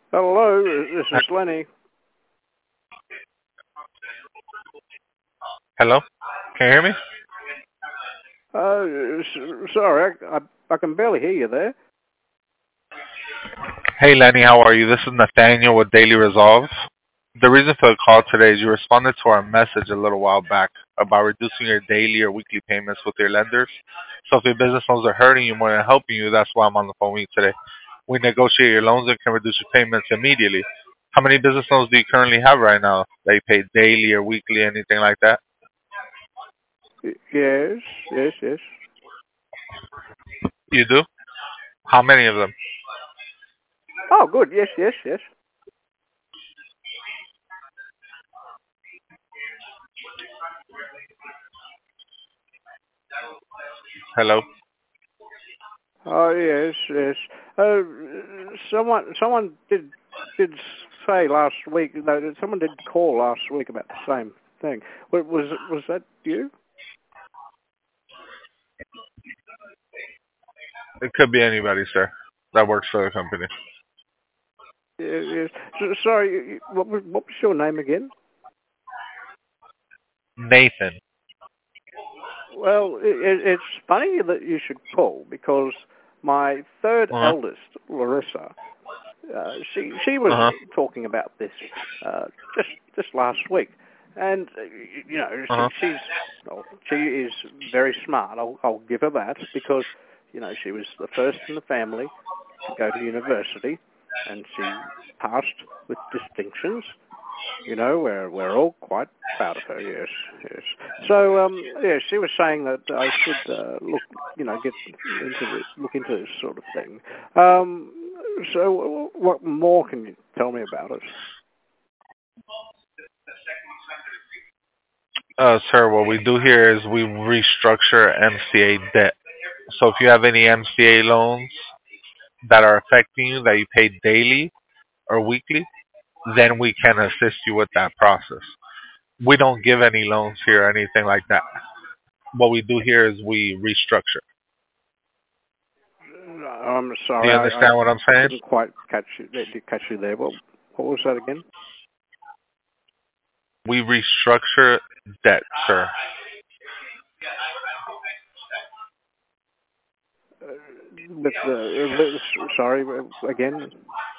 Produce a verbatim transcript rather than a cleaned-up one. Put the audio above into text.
Hello, this is Lenny. Hello? Can you hear me? Uh, s- sorry, I, I, I can barely hear you there. Hey Lenny, how are you? This is Nathaniel with Daily Resolve. The reason for the call today is you responded to our message a little while back about reducing your daily or weekly payments with your lenders. So if your business loans are hurting you more than helping you, that's why I'm on the phone with you today. We negotiate your loans and can reduce your payments immediately. How many business loans do you currently have right now that you pay daily or weekly, anything like that? Y- Yes, yes, yes. You do? How many of them? Oh, good. Yes, yes, yes. Hello? Oh, yes, yes. Uh, someone, someone did did say last week. No, someone did call last week about the same thing. Wa- Was was that you? It could be anybody, sir, that works for the company. Yes. Yes. So, sorry, you- you- what was what was your name again? Nathan. Well, it, it's funny that you should call because my third Uh-huh. eldest, Larissa, uh, she she was Uh-huh. talking about this uh, just just last week, and uh, you know she Uh-huh. she's well, she is very smart. I'll I'll give her that because you know she was the first in the family to go to university, and she passed with distinctions. You know, we're we're all quite proud of her. Yes, yes. So, um, yeah, she was saying that I should uh, look, you know, get into the look into this sort of thing. Um, so, what more can you tell me about it? Uh, sir, what we do here is we restructure M C A debt. So if you have any M C A loans that are affecting you that you pay daily or weekly, then we can assist you with that process. We don't give any loans here or anything like that. What we do here is we restructure. I'm Do sorry, you I, I understand what I'm saying? couldn't quite catch you, catch you there. What what was that again? We restructure debt, sir. Uh, with the uh, sorry again.